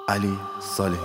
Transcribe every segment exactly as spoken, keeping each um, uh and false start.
علی صالحی.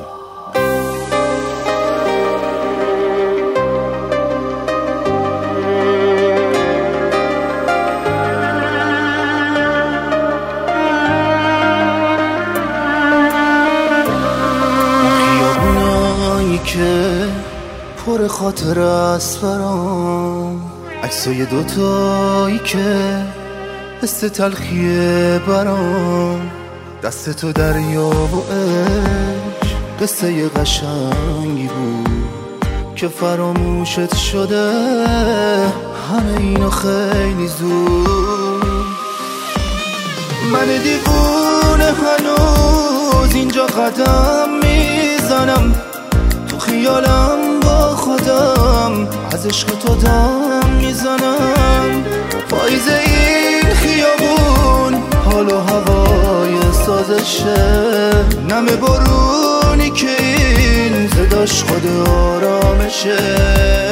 خیابونایی که پر خاطر است برام، عکسای دوتایی که حس تلخیه برام، دست تو دریا و عشق قصه قشنگی بود که فراموشت شده همه اینو خیلی زود. من دیوونه هنوز اینجا قدم میزنم، تو خیالم با خودم از عشق تو دم میزنم. پاییز این خیابون حال و هوای سازشه، نم بارونی که این صداش خود آرامشه.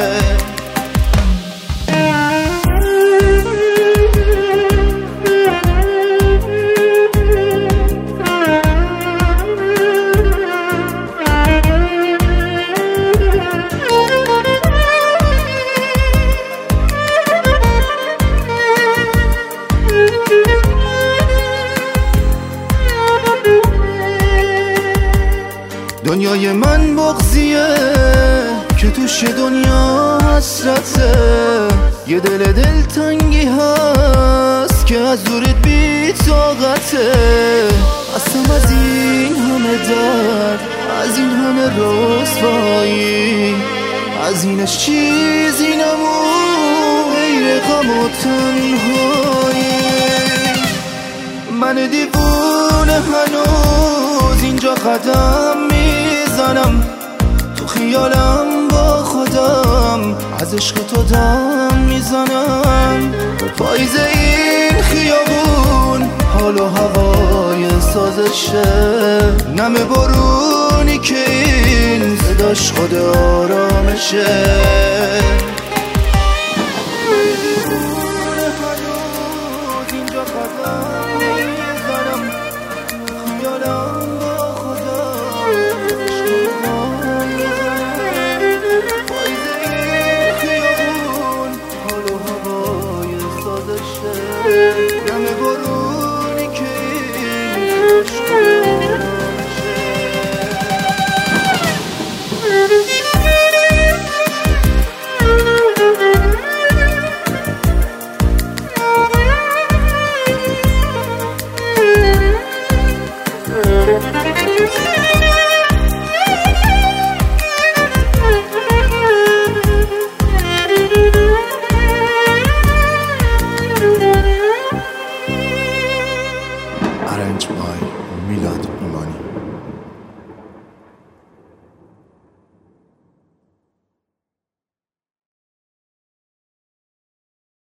دنیای من بغضیه که توش دنیا حسرته، یه دل دلتنگی هست که از دورت بی طاقته. اصلا از این همه درد، از این همه رسوایی، از اینش چیزی نمون غیر غم و تنهایی. من دیوونه هنوز اینجا قدم میزنم، تو خیالم با خودم از عشق تو دم میزنم. پاییز این خیابون حال و هوای سازشه، نم بارونی که این صداش خود آرامشه.